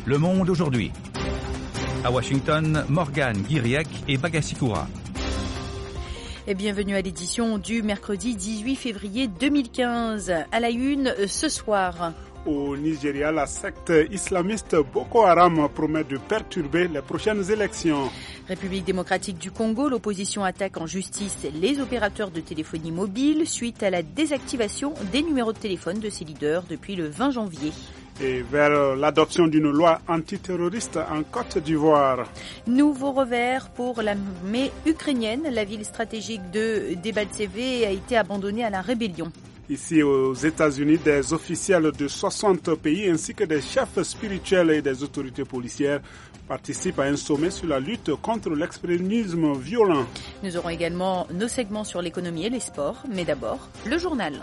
Le Monde aujourd'hui. À Washington, Morgan Guiriec et Bagassi-Koura. Et bienvenue à l'édition du mercredi 18 février 2015. À la une ce soir. Au Nigeria, la secte islamiste Boko Haram promet de perturber les prochaines élections. République démocratique du Congo, l'opposition attaque en justice les opérateurs de téléphonie mobile suite à la désactivation des numéros de téléphone de ses leaders depuis le 20 janvier. Et vers l'adoption d'une loi antiterroriste en Côte d'Ivoire. Nouveau revers pour l'armée ukrainienne. La ville stratégique de Debaltseve a été abandonnée à la rébellion. Ici aux États-Unis, des officiels de 60 pays ainsi que des chefs spirituels et des autorités policières participent à un sommet sur la lutte contre l'extrémisme violent. Nous aurons également nos segments sur l'économie et les sports, mais d'abord, le journal.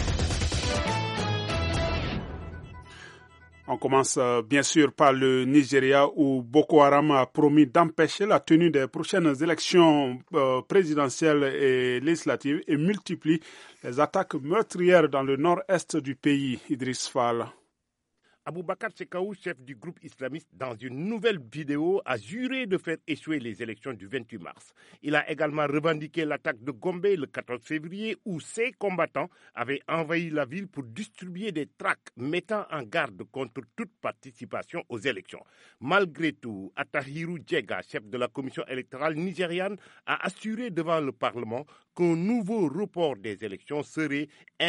On commence bien sûr par le Nigeria où Boko Haram a promis d'empêcher la tenue des prochaines élections présidentielles et législatives et multiplie les attaques meurtrières dans le nord-est du pays. Idriss Fall. Aboubakar Sekaou, chef du groupe islamiste, dans une nouvelle vidéo, a juré de faire échouer les élections du 28 mars. Il a également revendiqué l'attaque de Gombe le 14 février où ses combattants avaient envahi la ville pour distribuer des tracts mettant en garde contre toute participation aux élections. Malgré tout, Attahiru Djega, chef de la commission électorale nigériane, a assuré devant le Parlement qu'un nouveau report des élections serait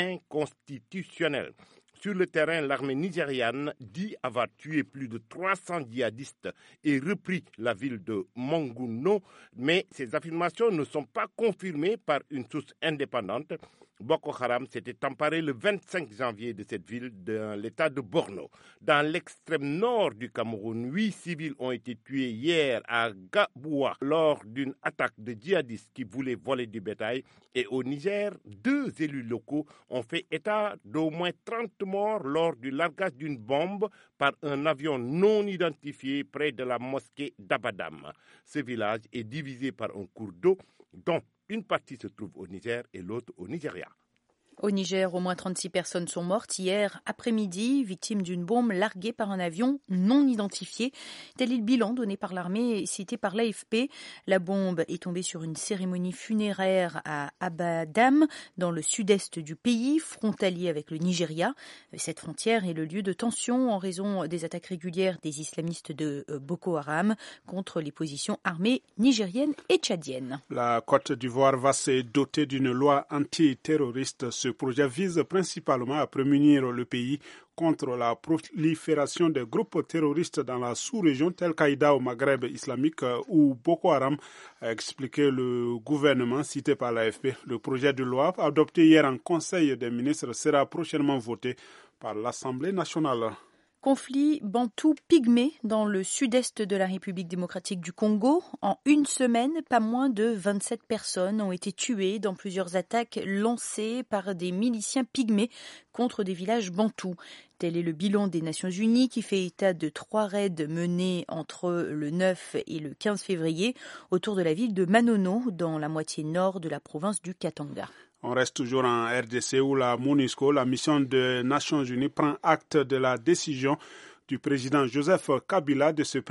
inconstitutionnel. Sur le terrain, l'armée nigériane dit avoir tué plus de 300 djihadistes et repris la ville de Monguno, mais ces affirmations ne sont pas confirmées par une source indépendante. Boko Haram s'était emparé le 25 janvier de cette ville dans l'état de Borno. Dans l'extrême nord du Cameroun, 8 civils ont été tués hier à Gaboua lors d'une attaque de djihadistes qui voulaient voler du bétail. Et au Niger, 2 élus locaux ont fait état d'au moins 30 morts lors du largage d'une bombe par un avion non identifié près de la mosquée d'Abadam. Ce village est divisé par un cours d'eau dont une partie se trouve au Niger et l'autre au Nigeria. Au Niger, au moins 36 personnes sont mortes hier après-midi, victimes d'une bombe larguée par un avion non identifié. Tel est le bilan donné par l'armée et cité par l'AFP. La bombe est tombée sur une cérémonie funéraire à Abadam, dans le sud-est du pays, frontalier avec le Nigeria. Cette frontière est le lieu de tensions en raison des attaques régulières des islamistes de Boko Haram contre les positions armées nigériennes et tchadiennes. La Côte d'Ivoire va se doter d'une loi antiterroriste. Ce projet vise principalement à prémunir le pays contre la prolifération des groupes terroristes dans la sous-région telle qu'Aïda au Maghreb islamique ou Boko Haram, a expliqué le gouvernement cité par l'AFP. Le projet de loi adopté hier en Conseil des ministres sera prochainement voté par l'Assemblée nationale. Conflit bantou-pygmée dans le sud-est de la République démocratique du Congo. En une semaine, pas moins de 27 personnes ont été tuées dans plusieurs attaques lancées par des miliciens pygmées contre des villages bantous. Tel est le bilan des Nations Unies qui fait état de 3 raids menés entre le 9 et le 15 février autour de la ville de Manono, dans la moitié nord de la province du Katanga. On reste toujours en RDC où la MONUSCO, la mission des Nations Unies, prend acte de la décision du président Joseph Kabila de se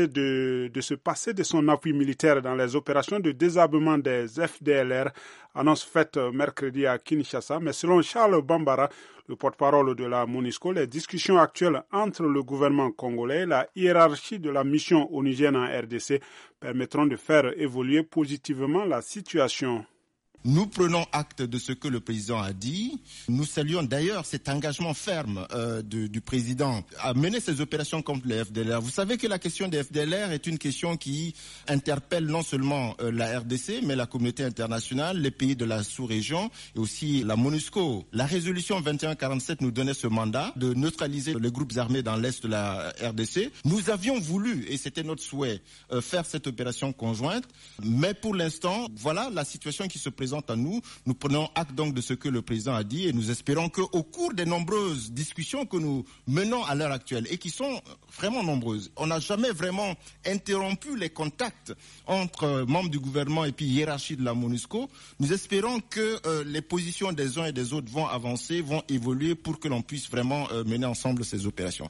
passer de son appui militaire dans les opérations de désarmement des FDLR, annonce faite mercredi à Kinshasa. Mais selon Charles Bambara, le porte-parole de la MONUSCO, les discussions actuelles entre le gouvernement congolais et la hiérarchie de la mission onusienne en RDC permettront de faire évoluer positivement la situation. Nous prenons acte de ce que le président a dit. Nous saluons d'ailleurs cet engagement ferme du président à mener ces opérations contre les FDLR. Vous savez que la question des FDLR est une question qui interpelle non seulement la RDC, mais la communauté internationale, les pays de la sous-région et aussi la MONUSCO. La résolution 2147 nous donnait ce mandat de neutraliser les groupes armés dans l'est de la RDC. Nous avions voulu, et c'était notre souhait, faire cette opération conjointe. Mais pour l'instant, voilà la situation qui se présente à nous. Nous prenons acte donc de ce que le président a dit et nous espérons qu'au cours des nombreuses discussions que nous menons à l'heure actuelle et qui sont vraiment nombreuses, on n'a jamais vraiment interrompu les contacts entre membres du gouvernement et puis hiérarchie de la MONUSCO. Nous espérons que les positions des uns et des autres vont avancer, vont évoluer pour que l'on puisse vraiment mener ensemble ces opérations.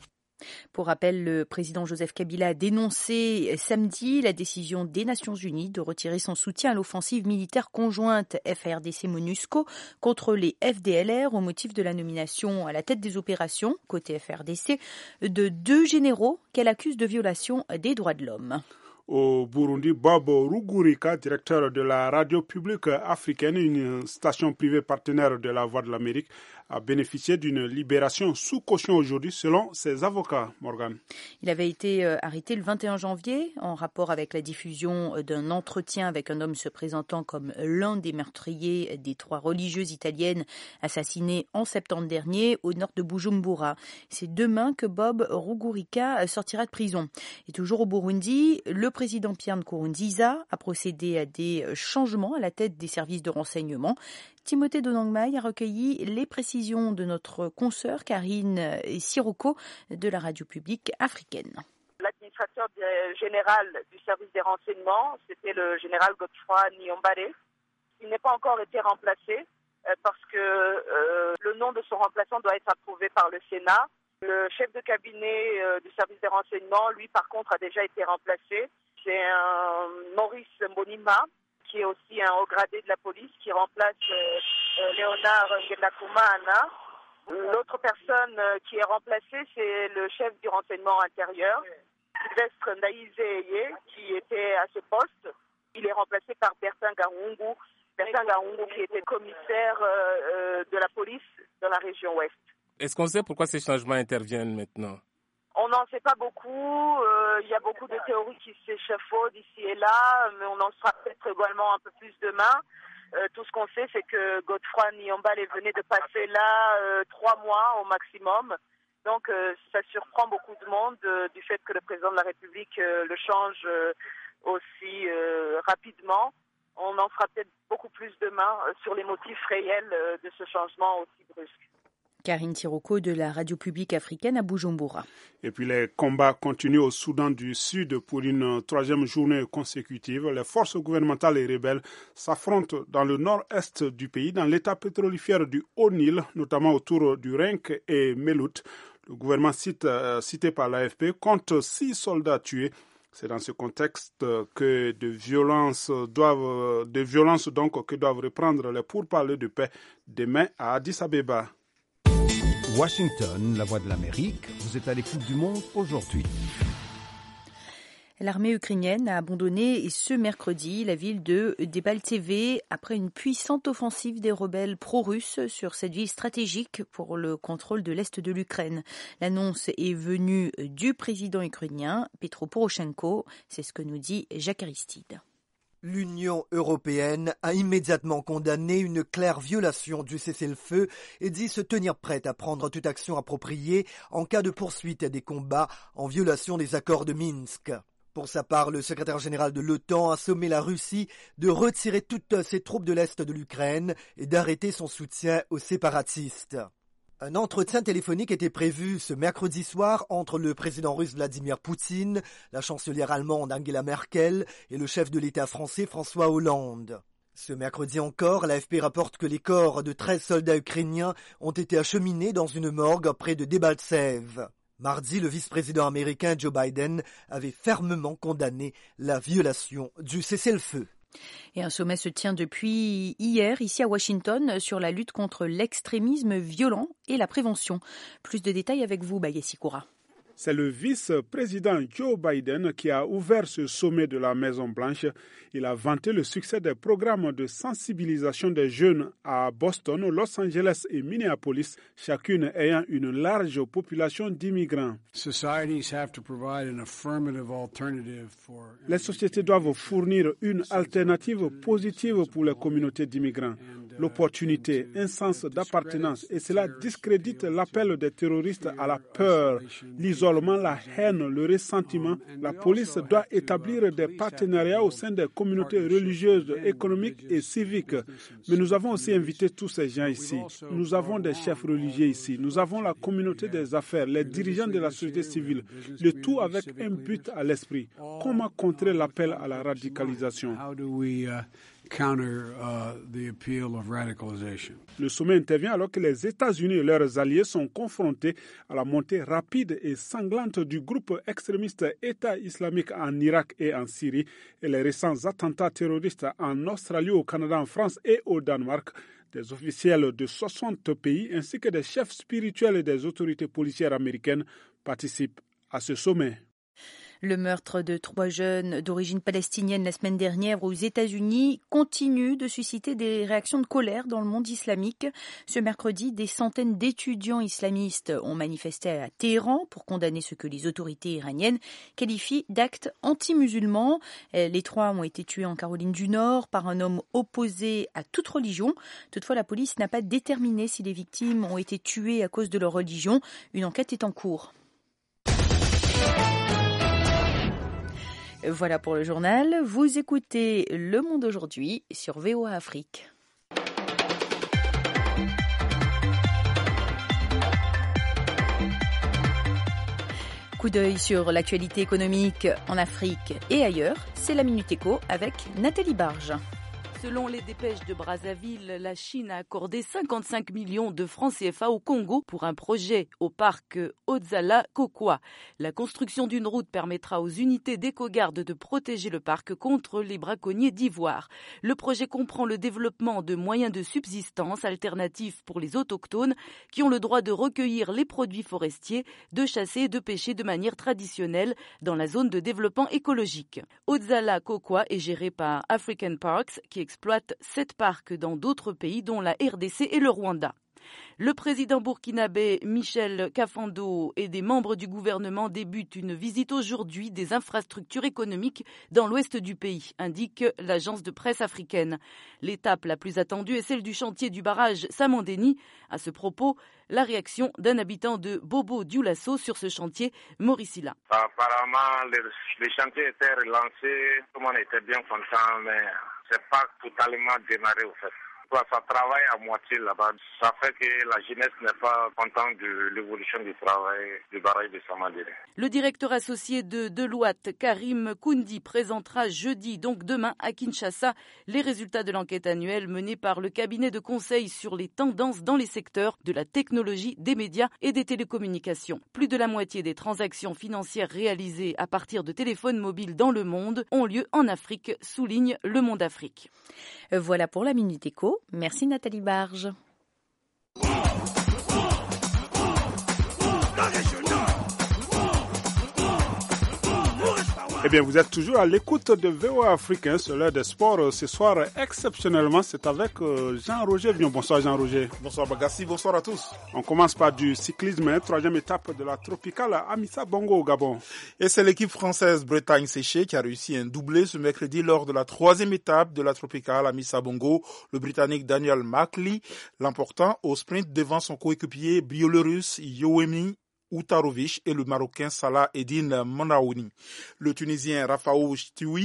Pour rappel, le président Joseph Kabila a dénoncé samedi la décision des Nations Unies de retirer son soutien à l'offensive militaire conjointe FARDC-MONUSCO contre les FDLR au motif de la nomination à la tête des opérations, côté FARDC, de 2 généraux qu'elle accuse de violation des droits de l'homme. Au Burundi, Bob Rugurika, directeur de la radio publique africaine, une station privée partenaire de la Voix de l'Amérique, a bénéficié d'une libération sous caution aujourd'hui selon ses avocats. Morgan. Il avait été arrêté le 21 janvier en rapport avec la diffusion d'un entretien avec un homme se présentant comme l'un des meurtriers des 3 religieuses italiennes assassinées en septembre dernier au nord de Bujumbura. C'est demain que Bob Rugurika sortira de prison. Et toujours au Burundi, le président Pierre Nkurunziza a procédé à des changements à la tête des services de renseignement. Timothée Donangmai a recueilli les précisions de notre consoeur Karine Siroko de la radio publique africaine. L'administrateur général du service des renseignements, c'était le général Godefroy Niyombare. Il n'est pas encore été remplacé parce que le nom de son remplaçant doit être approuvé par le Sénat. Le chef de cabinet du service des renseignements, lui, par contre, a déjà été remplacé. C'est un Maurice Mbonima, qui est aussi un haut gradé de la police, qui remplace Léonard Ngelakumana. L'autre personne qui est remplacée, c'est le chef du renseignement intérieur, Sylvestre Ndaïzeye, qui était à ce poste. Il est remplacé par Bertin Garungu. Bertin Garungu qui était commissaire de la police dans la région ouest. Est-ce qu'on sait pourquoi ces changements interviennent maintenant ? On n'en sait pas beaucoup. Il y a beaucoup de théories qui s'échafaudent ici et là, mais on en saura peut-être également un peu plus demain. Tout ce qu'on sait, c'est que Godefroy Niyombare venait de passer là 3 mois au maximum. Donc ça surprend beaucoup de monde du fait que le président de la République le change aussi rapidement. On en fera peut-être beaucoup plus demain sur les motifs réels de ce changement aussi brusque. Karine Siroko de la radio publique africaine à Bujumbura. Et puis les combats continuent au Soudan du Sud pour une 3e journée consécutive. Les forces gouvernementales et rebelles s'affrontent dans le nord-est du pays, dans l'état pétrolifère du Haut-Nil, notamment autour du Renk et Melout. Le gouvernement cité par l'AFP compte 6 soldats tués. C'est dans ce contexte que de violences doivent reprendre les pourparlers de paix demain à Addis Abeba. Washington, la voix de l'Amérique, vous êtes à l'écoute du monde aujourd'hui. L'armée ukrainienne a abandonné ce mercredi la ville de Debaltseve après une puissante offensive des rebelles pro-russes sur cette ville stratégique pour le contrôle de l'est de l'Ukraine. L'annonce est venue du président ukrainien Petro Poroshenko, c'est ce que nous dit Jacques Aristide. L'Union européenne a immédiatement condamné une claire violation du cessez-le-feu et dit se tenir prête à prendre toute action appropriée en cas de poursuite des combats en violation des accords de Minsk. Pour sa part, le secrétaire général de l'OTAN a sommé la Russie de retirer toutes ses troupes de l'Est de l'Ukraine et d'arrêter son soutien aux séparatistes. Un entretien téléphonique était prévu ce mercredi soir entre le président russe Vladimir Poutine, la chancelière allemande Angela Merkel et le chef de l'État français François Hollande. Ce mercredi encore, l'AFP rapporte que les corps de 13 soldats ukrainiens ont été acheminés dans une morgue près de Debaltseve. Mardi, le vice-président américain Joe Biden avait fermement condamné la violation du cessez-le-feu. Et un sommet se tient depuis hier ici à Washington sur la lutte contre l'extrémisme violent et la prévention. Plus de détails avec vous, Bayessi Koura. C'est le vice-président Joe Biden qui a ouvert ce sommet de la Maison-Blanche. Il a vanté le succès des programmes de sensibilisation des jeunes à Boston, Los Angeles et Minneapolis, chacune ayant une large population d'immigrants. Les sociétés doivent fournir une alternative positive pour les communautés d'immigrants. L'opportunité, un sens d'appartenance, et cela discrédite l'appel des terroristes à la peur, l'isolement, la haine, le ressentiment. La police doit établir des partenariats au sein des communautés religieuses, économiques et civiques. Mais nous avons aussi invité tous ces gens ici. Nous avons des chefs religieux ici. Nous avons la communauté des affaires, les dirigeants de la société civile. Le tout avec un but à l'esprit. Comment contrer l'appel à la radicalisation? Le sommet intervient alors que les États-Unis et leurs alliés sont confrontés à la montée rapide et sanglante du groupe extrémiste État islamique en Irak et en Syrie et les récents attentats terroristes en Australie, au Canada, en France et au Danemark. Des officiels de 60 pays ainsi que des chefs spirituels et des autorités policières américaines participent à ce sommet. Le meurtre de 3 jeunes d'origine palestinienne la semaine dernière aux États-Unis continue de susciter des réactions de colère dans le monde islamique. Ce mercredi, des centaines d'étudiants islamistes ont manifesté à Téhéran pour condamner ce que les autorités iraniennes qualifient d'actes anti-musulmans. Les 3 ont été tués en Caroline du Nord par un homme opposé à toute religion. Toutefois, la police n'a pas déterminé si les victimes ont été tuées à cause de leur religion. Une enquête est en cours. Voilà pour le journal. Vous écoutez Le Monde aujourd'hui sur VOA Afrique. Coup d'œil sur l'actualité économique en Afrique et ailleurs. C'est la Minute Éco avec Nathalie Barge. Selon les dépêches de Brazzaville, la Chine a accordé 55 millions de francs CFA au Congo pour un projet au parc Ozala-Kokwa. La construction d'une route permettra aux unités d'éco-garde de protéger le parc contre les braconniers d'ivoire. Le projet comprend le développement de moyens de subsistance alternatifs pour les autochtones qui ont le droit de recueillir les produits forestiers, de chasser et de pêcher de manière traditionnelle dans la zone de développement écologique. Ozala-Kokwa est géré par African Parks qui exploite 7 parcs dans d'autres pays dont la RDC et le Rwanda. Le président burkinabé Michel Kafando et des membres du gouvernement débutent une visite aujourd'hui des infrastructures économiques dans l'ouest du pays, indique l'agence de presse africaine. L'étape la plus attendue est celle du chantier du barrage Samandeni. À ce propos, la réaction d'un habitant de Bobo Dioulasso sur ce chantier, Maurice Hilla. Apparemment, le chantier était relancé, tout le monde était bien content, mais c'est pas totalement démarré au fait. Ça travaille à moitié là-bas. Ça fait que la jeunesse n'est pas contente de l'évolution du travail du barrage de Samandeni. Le directeur associé de Deloitte, Karim Koundi, présentera jeudi, donc demain, à Kinshasa, les résultats de l'enquête annuelle menée par le cabinet de conseil sur les tendances dans les secteurs de la technologie, des médias et des télécommunications. Plus de la moitié des transactions financières réalisées à partir de téléphones mobiles dans le monde ont lieu en Afrique, souligne Le Monde Afrique. Voilà pour la Minute Éco. Merci Nathalie Barge. Eh bien, vous êtes toujours à l'écoute de VOA Afrique, c'est l'heure des sports. Ce soir, exceptionnellement, c'est avec Jean-Roger Bion. Bonsoir Jean-Roger. Bonsoir Bagassi, bonsoir à tous. On commence par du cyclisme, 3e étape de la tropicale Amissa Bongo au Gabon. Et c'est l'équipe française Bretagne Séché qui a réussi un doublé ce mercredi lors de la 3e étape de la tropicale Amissa Bongo. Le Britannique Daniel Mackley l'emportant au sprint devant son coéquipier biélorusse Yoemi Utarovic et le Marocain Salah Eddine Monaouni. Le Tunisien Rafaou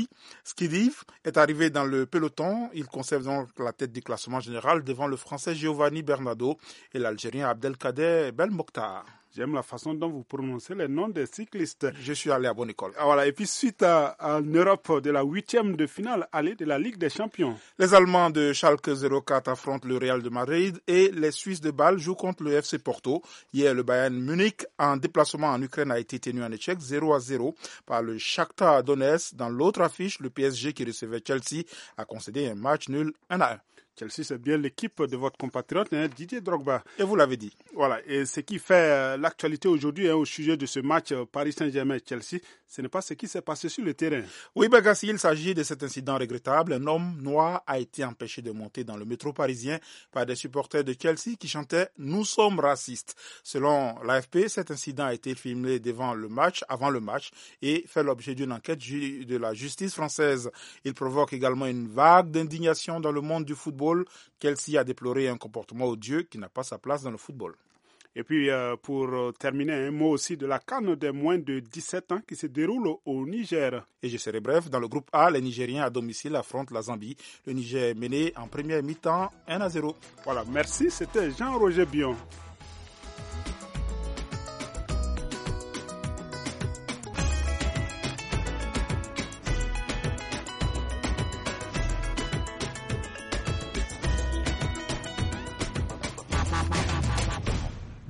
Skidiv est arrivé dans le peloton. Il conserve donc la tête du classement général devant le Français Giovanni Bernardo et l'Algérien Abdelkader Belmokhtar. J'aime la façon dont vous prononcez les noms des cyclistes. Je suis allé à bonne école. Voilà. Et puis suite en Europe de la 8e de finale allée de la Ligue des Champions. Les Allemands de Schalke 04 affrontent le Real de Madrid et les Suisses de Bâle jouent contre le FC Porto. Hier, le Bayern Munich en déplacement en Ukraine a été tenu en échec 0-0 par le Shakhtar Donetsk. Dans l'autre affiche, le PSG qui recevait Chelsea a concédé un match nul 1-1. Chelsea, c'est bien l'équipe de votre compatriote, Didier Drogba. Et vous l'avez dit. Voilà. Et ce qui fait l'actualité aujourd'hui au sujet de ce match Paris Saint-Germain-Chelsea, ce n'est pas ce qui s'est passé sur le terrain. Oui, Bagassi, il s'agit de cet incident regrettable. Un homme noir a été empêché de monter dans le métro parisien par des supporters de Chelsea qui chantaient « Nous sommes racistes ». Selon l'AFP, cet incident a été filmé avant le match, et fait l'objet d'une enquête de la justice française. Il provoque également une vague d'indignation dans le monde du football. Chelsea a déploré un comportement odieux qui n'a pas sa place dans le football. Et puis, pour terminer, un mot aussi de la CAN des moins de 17 ans qui se déroule au Niger. Et je serai bref, dans le groupe A, les Nigériens à domicile affrontent la Zambie. Le Niger est mené en première mi-temps 1-0. Voilà, merci, c'était Jean-Roger Bion.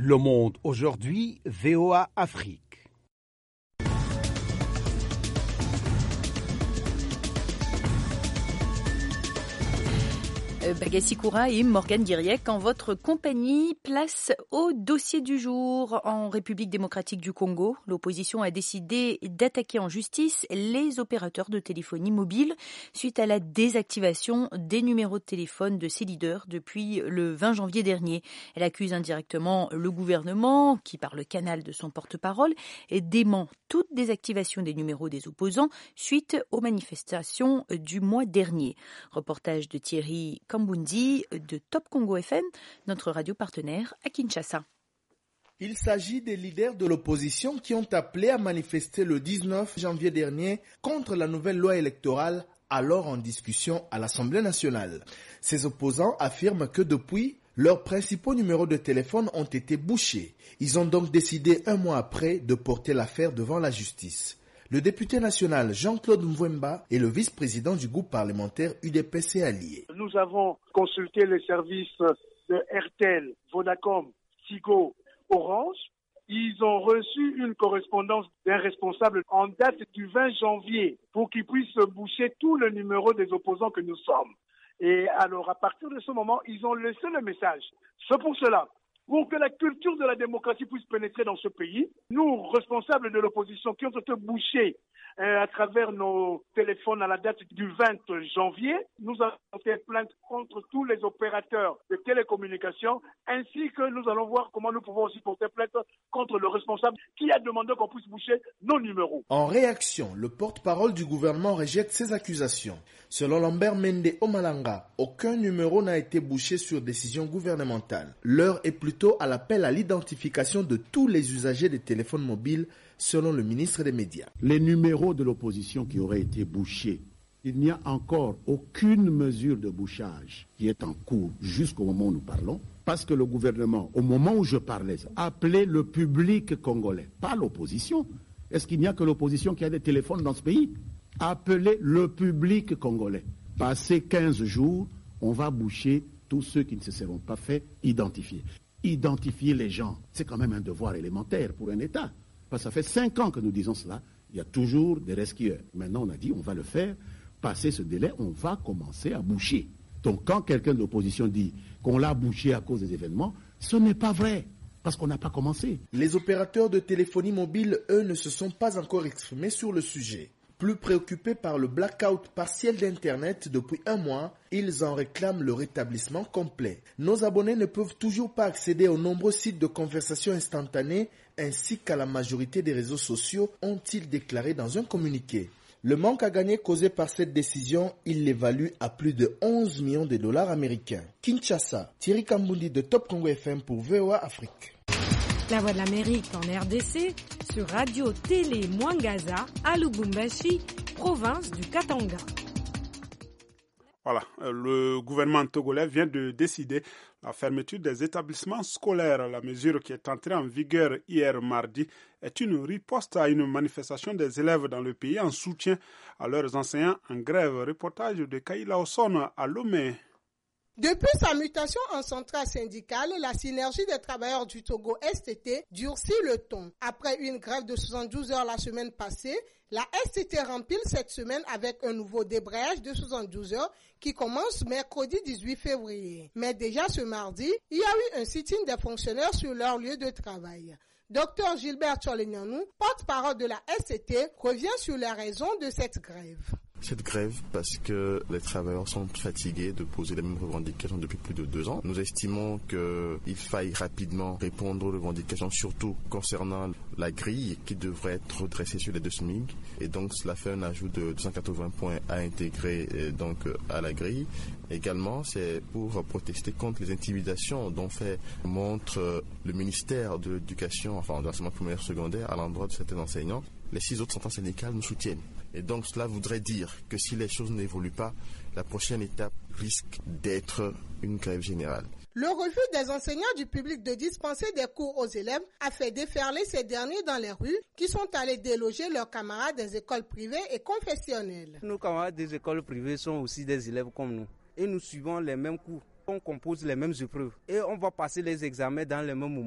Le Monde aujourd'hui, VOA Afrique. Bagassi Koura et Morgane Guiriec en votre compagnie. Place au dossier du jour. En République démocratique du Congo, l'opposition a décidé d'attaquer en justice les opérateurs de téléphonie mobile suite à la désactivation des numéros de téléphone de ses leaders depuis le 20 janvier dernier. Elle accuse indirectement le gouvernement qui, par le canal de son porte-parole, dément toute désactivation des numéros des opposants suite aux manifestations du mois dernier. Reportage de Thierry Kambundi de Top Congo FM, notre radio partenaire à Kinshasa. Il s'agit des leaders de l'opposition qui ont appelé à manifester le 19 janvier dernier contre la nouvelle loi électorale alors en discussion à l'Assemblée nationale. Ces opposants affirment que depuis, leurs principaux numéros de téléphone ont été bouchés. Ils ont donc décidé un mois après de porter l'affaire devant la justice. Le député national Jean-Claude Mvwemba est le vice-président du groupe parlementaire UDPC allié. Nous avons consulté les services de RTL, Vodacom, Tigo, Orange. Ils ont reçu une correspondance d'un responsable en date du 20 janvier pour qu'ils puissent boucher tous les numéros des opposants que nous sommes. Et alors, à partir de ce moment, ils ont laissé le message. C'est pour cela. Pour que la culture de la démocratie puisse pénétrer dans ce pays, nous, responsables de l'opposition, qui ont été bouchés à travers nos téléphones à la date du 20 janvier, nous avons fait plainte contre tous les opérateurs de télécommunications, ainsi que nous allons voir comment nous pouvons aussi porter plainte contre le responsable qui a demandé qu'on puisse boucher nos numéros. En réaction, le porte-parole du gouvernement rejette ces accusations. Selon Lambert Mende Omalanga, aucun numéro n'a été bouché sur décision gouvernementale. L'heure est plutôt à l'appel à l'identification de tous les usagers des téléphones mobiles, selon le ministre des Médias. Les numéros de l'opposition qui auraient été bouchés, il n'y a encore aucune mesure de bouchage qui est en cours jusqu'au moment où nous parlons, parce que le gouvernement, au moment où je parlais, a appelé le public congolais, pas l'opposition. Est-ce qu'il n'y a que l'opposition qui a des téléphones dans ce pays? Appelez le public congolais. Passé 15 jours, on va boucher tous ceux qui ne se seront pas fait identifier. Identifier les gens, c'est quand même un devoir élémentaire pour un État. Parce que ça fait 5 ans que nous disons cela, il y a toujours des resquilleurs. Maintenant, on a dit on va le faire. Passé ce délai, on va commencer à boucher. Donc quand quelqu'un de l'opposition dit qu'on l'a bouché à cause des événements, ce n'est pas vrai, parce qu'on n'a pas commencé. Les opérateurs de téléphonie mobile, eux, ne se sont pas encore exprimés sur le sujet. Plus préoccupés par le blackout partiel d'Internet depuis un mois, ils en réclament le rétablissement complet. Nos abonnés ne peuvent toujours pas accéder aux nombreux sites de conversation instantanée ainsi qu'à la majorité des réseaux sociaux, ont-ils déclaré dans un communiqué. Le manque à gagner causé par cette décision, il l'évalue à plus de 11 millions de dollars américains. Kinshasa, Thierry Kambundi de Top Congo FM pour VOA Afrique. La Voix de l'Amérique en RDC, sur Radio Télé Mwangaza, à Lubumbashi, province du Katanga. Voilà, le gouvernement togolais vient de décider la fermeture des établissements scolaires. La mesure qui est entrée en vigueur hier mardi est une riposte à une manifestation des élèves dans le pays en soutien à leurs enseignants en grève. Reportage de Kaila Osson à Lomé. Depuis sa mutation en centrale syndicale, la synergie des travailleurs du Togo STT durcit le ton. Après une grève de 72 heures la semaine passée, la STT rempile cette semaine avec un nouveau débrayage de 72 heures qui commence mercredi 18 février. Mais déjà ce mardi, il y a eu un sit-in des fonctionnaires sur leur lieu de travail. Dr Gilbert Tcholenyanou, porte-parole de la STT, revient sur les raisons de cette grève. Cette grève, parce que les travailleurs sont fatigués de poser les mêmes revendications depuis plus de 2 ans. Nous estimons qu'il faille rapidement répondre aux revendications, surtout concernant la grille qui devrait être redressée sur les 2 SMIC. Et donc, cela fait un ajout de 280 points à intégrer à la grille. Également, c'est pour protester contre les intimidations dont fait montre le ministère de l'Éducation, enfin de l'enseignement primaire secondaire à l'endroit de certains enseignants. Les 6 autres centrales syndicales nous soutiennent. Et donc cela voudrait dire que si les choses n'évoluent pas, la prochaine étape risque d'être une grève générale. Le refus des enseignants du public de dispenser des cours aux élèves a fait déferler ces derniers dans les rues qui sont allés déloger leurs camarades des écoles privées et confessionnelles. Nos camarades des écoles privées sont aussi des élèves comme nous et nous suivons les mêmes cours. On compose les mêmes épreuves et on va passer les examens dans les mêmes moments.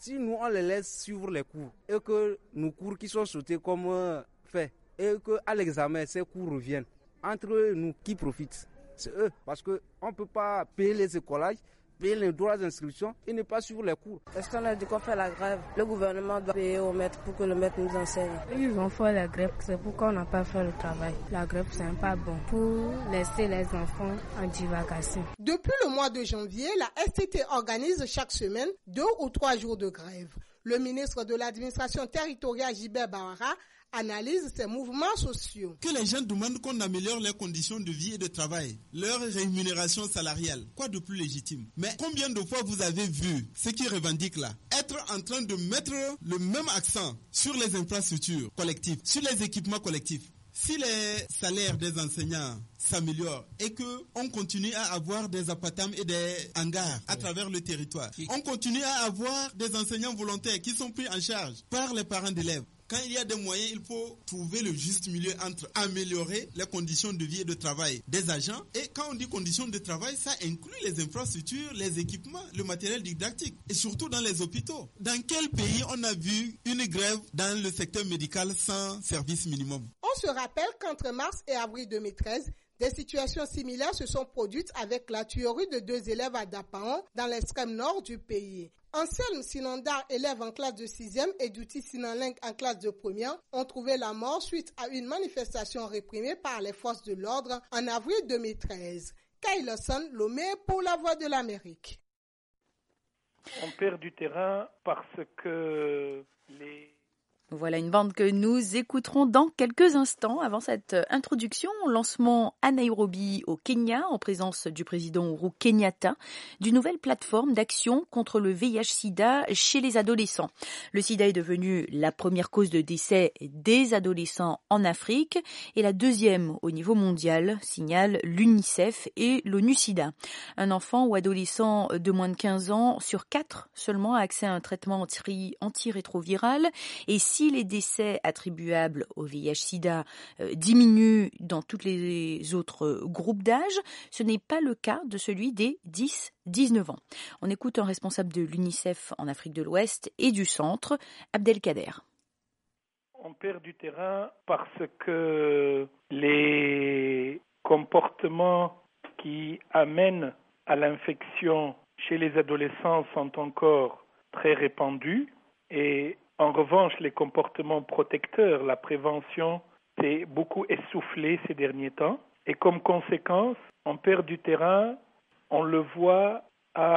Si nous, on les laisse suivre les cours et que nos cours qui sont sautés comme fait et qu'à l'examen, ces cours reviennent, entre nous, qui profitent? C'est eux. Parce qu'on ne peut pas payer les écolages, payer les droits d'inscription et ne pas suivre les cours. Est-ce qu'on a dit qu'on fait la grève? Le gouvernement doit payer au maître pour que le maître nous enseigne. Ils vont faire la grève, c'est pourquoi on n'a pas fait le travail. La grève, c'est pas bon pour laisser les enfants en divagation. Depuis le mois de janvier, la STT organise chaque semaine 2 ou 3 jours de grève. Le ministre de l'administration territoriale, Gilbert Bawara, analyse ces mouvements sociaux. Que les gens demandent qu'on améliore leurs conditions de vie et de travail, leur rémunération salariale, quoi de plus légitime? Mais combien de fois vous avez vu ceux qui revendiquent là être en train de mettre le même accent sur les infrastructures collectives, sur les équipements collectifs? Si les salaires des enseignants s'améliorent et qu'on continue à avoir des appartements et des hangars à travers le territoire, on continue à avoir des enseignants volontaires qui sont pris en charge par les parents d'élèves. Quand il y a des moyens, il faut trouver le juste milieu entre améliorer les conditions de vie et de travail des agents. Et quand on dit conditions de travail, ça inclut les infrastructures, les équipements, le matériel didactique. Et surtout dans les hôpitaux. Dans quel pays on a vu une grève dans le secteur médical sans service minimum? On se rappelle qu'entre mars et avril 2013, des situations similaires se sont produites avec la tuerie de 2 élèves à Dapaon, dans l'extrême nord du pays. Anselme Sinandar, élève en classe de 6e, et Duti Sinanleng en classe de 1er, ont trouvé la mort suite à une manifestation réprimée par les forces de l'ordre en avril 2013. Kyle Lawson, Lomé pour la Voix de l'Amérique. On perd du terrain parce que Voilà une bande que nous écouterons dans quelques instants. Avant cette introduction, lancement à Nairobi au Kenya, en présence du président Uhuru Kenyatta, d'une nouvelle plateforme d'action contre le VIH-Sida chez les adolescents. Le sida est devenu la première cause de décès des adolescents en Afrique et la deuxième au niveau mondial, signale l'UNICEF et l'ONU-SIDA. Un enfant ou adolescent de moins de 15 ans sur 4 seulement a accès à un traitement antirétroviral et si les décès attribuables au VIH-Sida diminuent dans tous les autres groupes d'âge, ce n'est pas le cas de celui des 10-19 ans. On écoute un responsable de l'UNICEF en Afrique de l'Ouest et du Centre, Abdelkader. On perd du terrain parce que les comportements qui amènent à l'infection chez les adolescents sont encore très répandus et en revanche, les comportements protecteurs, la prévention, s'est beaucoup essoufflé ces derniers temps. Et comme conséquence, on perd du terrain, on le voit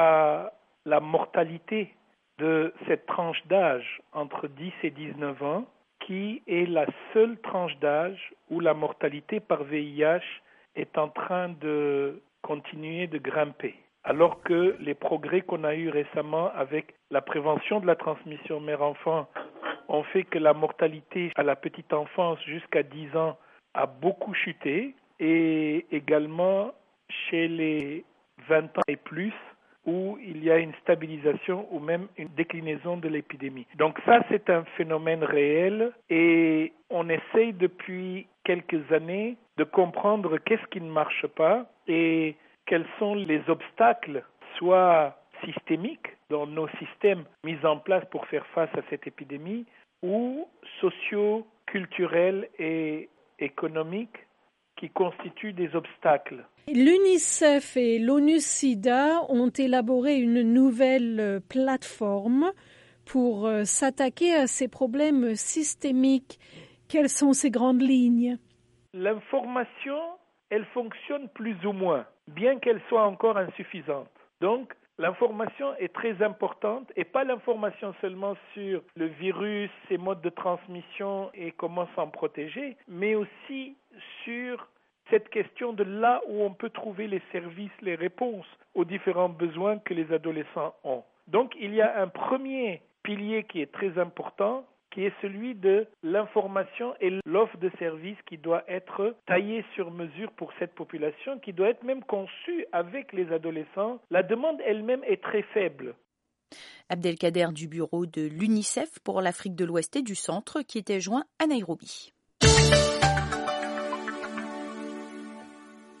à la mortalité de cette tranche d'âge entre 10 et 19 ans, qui est la seule tranche d'âge où la mortalité par VIH est en train de continuer de grimper. Alors que les progrès qu'on a eus récemment avec la prévention de la transmission mère-enfant ont fait que la mortalité à la petite enfance jusqu'à 10 ans a beaucoup chuté et également chez les 20 ans et plus où il y a une stabilisation ou même une déclinaison de l'épidémie. Donc ça, c'est un phénomène réel et on essaye depuis quelques années de comprendre qu'est-ce qui ne marche pas et quels sont les obstacles, soit systémiques dans nos systèmes mis en place pour faire face à cette épidémie, ou sociaux, culturels et économiques qui constituent des obstacles. L'UNICEF et l'ONU-SIDA ont élaboré une nouvelle plateforme pour s'attaquer à ces problèmes systémiques. Quelles sont ces grandes lignes? L'information, elle fonctionne plus ou moins, bien qu'elle soit encore insuffisante. Donc, l'information est très importante et pas l'information seulement sur le virus, ses modes de transmission et comment s'en protéger, mais aussi sur cette question de là où on peut trouver les services, les réponses aux différents besoins que les adolescents ont. Donc, il y a un premier pilier qui est très important, qui est celui de l'information et l'offre de services qui doit être taillée sur mesure pour cette population, qui doit être même conçue avec les adolescents. La demande elle-même est très faible. Abdelkader du bureau de l'UNICEF pour l'Afrique de l'Ouest et du Centre qui était joint à Nairobi.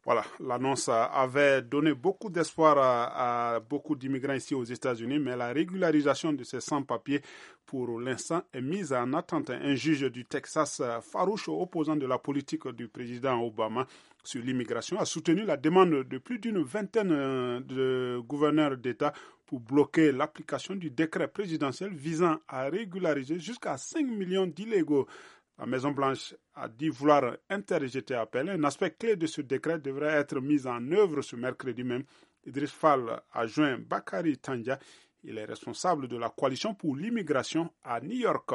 Voilà, l'annonce avait donné beaucoup d'espoir à beaucoup d'immigrants ici aux États-Unis, mais la régularisation de ces sans-papiers, pour l'instant, est mise en attente. Un juge du Texas, farouche opposant de la politique du président Obama sur l'immigration, a soutenu la demande de plus d'une vingtaine de gouverneurs d'État pour bloquer l'application du décret présidentiel visant à régulariser jusqu'à 5 millions d'illégaux. La Maison-Blanche a dit vouloir interjeter appel. Un aspect clé de ce décret devrait être mis en œuvre ce mercredi même. Idriss Fall a joint Bakari Tandja. Il est responsable de la coalition pour l'immigration à New York.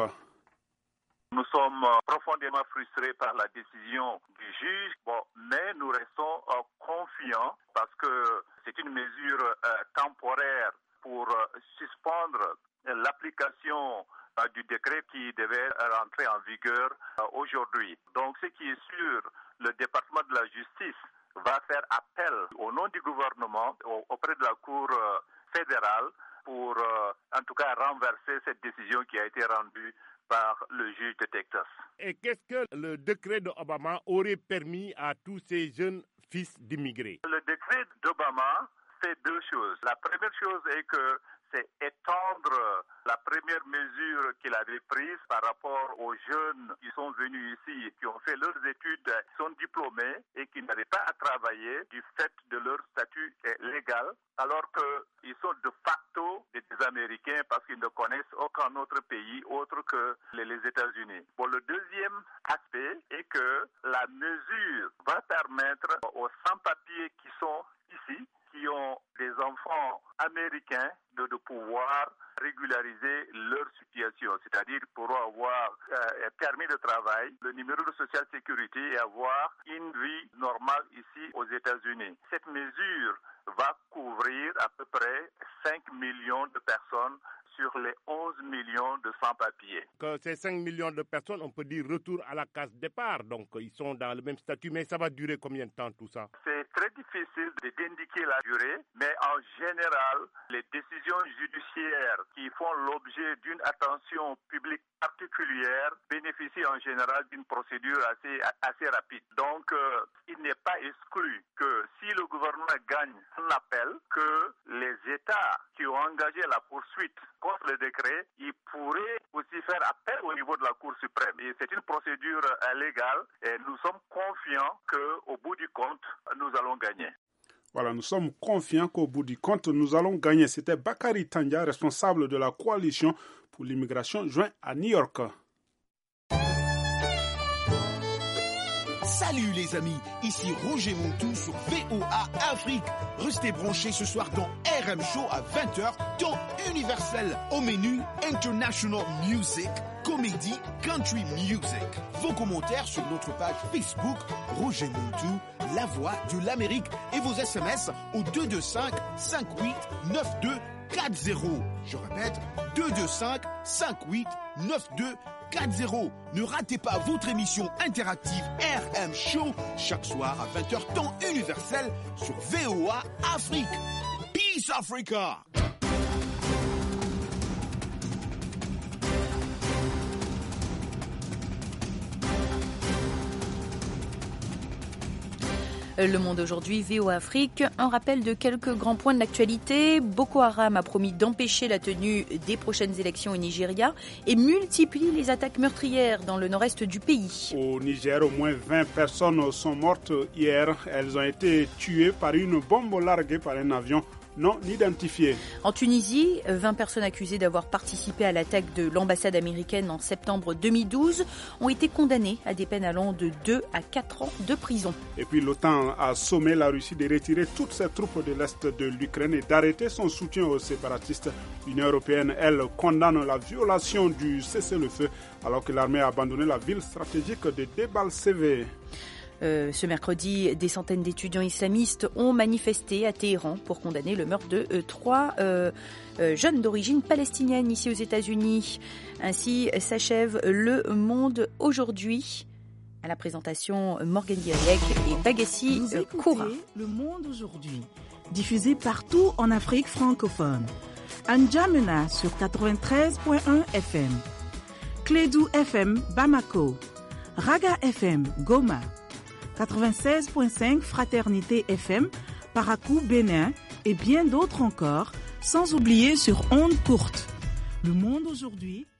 Nous sommes profondément frustrés par la décision du juge, mais nous restons confiants parce que c'est une mesure temporaire pour suspendre l'application du décret qui devait rentrer en vigueur aujourd'hui. Donc, ce qui est sûr, le département de la justice va faire appel au nom du gouvernement auprès de la Cour fédérale pour, en tout cas, renverser cette décision qui a été rendue par le juge de Texas. Et qu'est-ce que le décret d'Obama aurait permis à tous ces jeunes fils d'immigrés? Le décret d'Obama fait deux choses. La première chose est que c'est étendre la première mesure qu'il avait prise par rapport aux jeunes qui sont venus ici, qui ont fait leurs études, qui sont diplômés et qui n'arrivent pas à travailler du fait de leur statut légal, alors qu'ils sont de facto des Américains parce qu'ils ne connaissent aucun autre pays autre que les États-Unis. Le deuxième aspect est que la mesure va permettre aux sans-papiers qui sont ici, qui ont des enfants américains, de pouvoir régulariser leur situation, c'est-à-dire pourront avoir un permis de travail, le numéro de social sécurité et avoir une vie normale ici aux États-Unis. Cette mesure va couvrir à peu près 5 millions de personnes sur les 11 millions de sans-papiers. Que ces 5 millions de personnes, on peut dire retour à la case départ, donc ils sont dans le même statut, mais ça va durer combien de temps tout ça? C'est très difficile d'indiquer la durée, mais en général, les décisions judiciaires qui font l'objet d'une attention publique particulière bénéficient en général d'une procédure assez rapide. Donc, il n'est pas exclu que si le gouvernement gagne un appel, que les États qui ont engagé la poursuite contre le décret, ils pourraient aussi faire appel au niveau de la Cour suprême. Et c'est une procédure légale et nous sommes confiants qu'au bout du compte, nous allons gagner. Voilà, nous sommes confiants qu'au bout du compte, nous allons gagner. C'était Bakari Tandja, responsable de la coalition pour l'immigration, joint à New York. Salut les amis, ici Roger Montou sur VOA Afrique. Restez branchés ce soir dans RM Show à 20h, temps universel. Au menu, International Music, comédie, country music. Vos commentaires sur notre page Facebook, Roger Montou, la voix de l'Amérique. Et vos SMS au 225 58 9240. Je répète, 225 58 9240. Ne ratez pas votre émission interactive RM Show chaque soir à 20h temps universel sur VOA Afrique. Peace Africa! Le Monde aujourd'hui, VOA Afrique, un rappel de quelques grands points de l'actualité. Boko Haram a promis d'empêcher la tenue des prochaines élections au Nigeria et multiplie les attaques meurtrières dans le nord-est du pays. Au Niger, au moins 20 personnes sont mortes hier. Elles ont été tuées par une bombe larguée par un avion non identifié. En Tunisie, 20 personnes accusées d'avoir participé à l'attaque de l'ambassade américaine en septembre 2012 ont été condamnées à des peines allant de 2 à 4 ans de prison. Et puis l'OTAN a sommé la Russie de retirer toutes ses troupes de l'Est de l'Ukraine et d'arrêter son soutien aux séparatistes. L'Union européenne, elle, condamne la violation du cessez-le-feu alors que l'armée a abandonné la ville stratégique de Debaltseve. Ce mercredi, des centaines d'étudiants islamistes ont manifesté à Téhéran pour condamner le meurtre de 3 jeunes d'origine palestinienne ici aux États-Unis. Ainsi s'achève Le Monde aujourd'hui. À la présentation, Morgan Guiriec et Bagassi Koura. Le Monde aujourd'hui, diffusé partout en Afrique francophone. N'Djamena sur 93.1 FM. Clédou FM Bamako. Raga FM Goma. 96.5 Fraternité FM, Parakou Bénin et bien d'autres encore, sans oublier sur ondes courtes. Le monde aujourd'hui